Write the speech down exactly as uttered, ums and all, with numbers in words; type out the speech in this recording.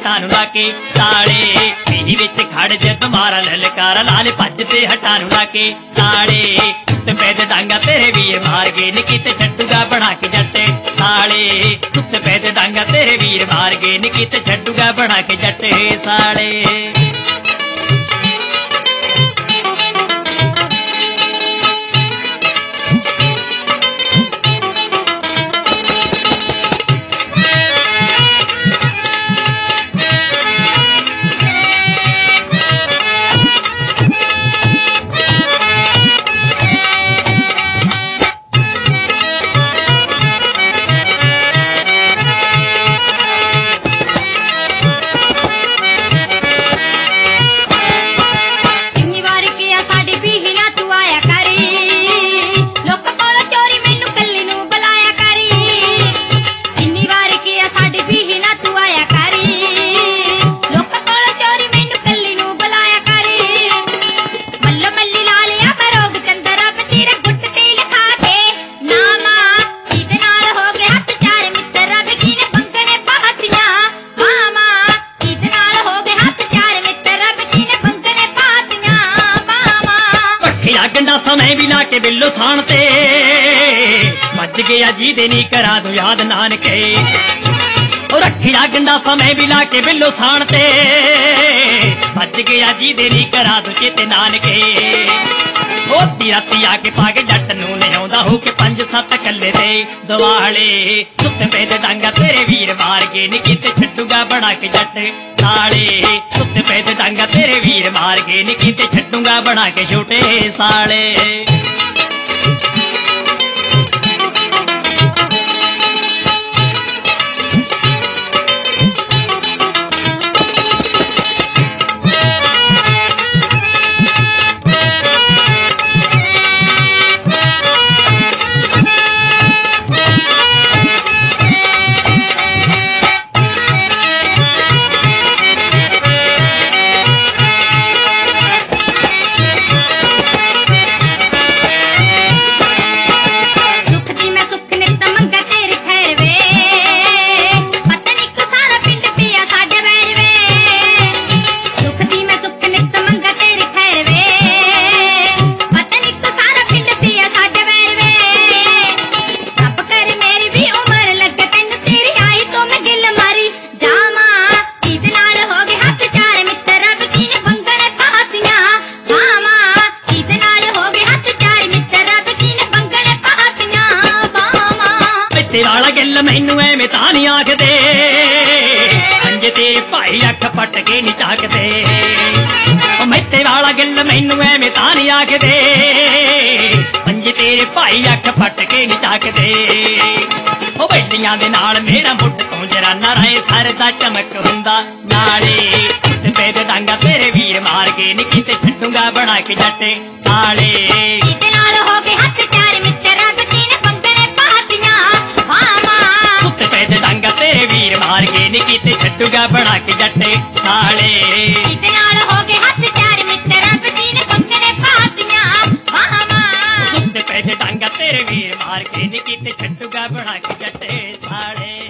जटां नूं ला के ताले पीही विच खड़ जद मारा ललकारा लाल भजदे हटां नूं ला के ताले सुत पैद डांगा तेरे वीर मार गए नी किते छड्डूगा बना के जट साले सुत पैद डांगा तेरे वीर मार गए नी किते छड्डूगा बना के जट साले। गंडा समय भी लाके बिल्लो साण ते भज गया जी दे नी करा दूं याद नानके रखिया गंडा समय भी लाके बिल्लो साण ते भज गया जी दे नी करा दूं चेते नानके होती राती आके पाके जट नूं लिआउंदा हो के पंज सत्त कल्ले ते दवाले सुत पैद डांगा तेरे वीर मार के नी किते छड्डूगा बना के जट साले सुत पैद डांगा तेरे वीर मार के नी किते छड्डूगा बना के छोटे साले। तेरा गिल मैनू एवें तां नहीं आखदे पंज तेरे भाई अख पट के नहीं झाकदे मैं तेरा गिल मैनू एवें तां नहीं आखदे पंज तेरे भाई अख पट के नहीं झाकदे ओ बैलियां दे नाल मेरा मुੱਢ ਤੋਂ ਜਰਾਨਾ ਰਾਏ ਸਰ ਦਾ ਚਮਕ ਹੁੰਦਾ ਨਾਲੇ ਤੇ ਪੈਦ ਡਾਂਗਾ तेरे वीर मार के नी किते छड्डूगा बना के जट साले किते नाल हो गए हथ चार मित्र रब जी ने पंगणे पातियां तेरे वीर मार के नी किते छड्डूगा बना के जट साले किते नाल हो गए हथ चार मित्र रब जी ने पंगणे पातियां वाह मां सुत पैद डांगा तेरे वीर मार के नी किते छड्डूगा बना के जट साले।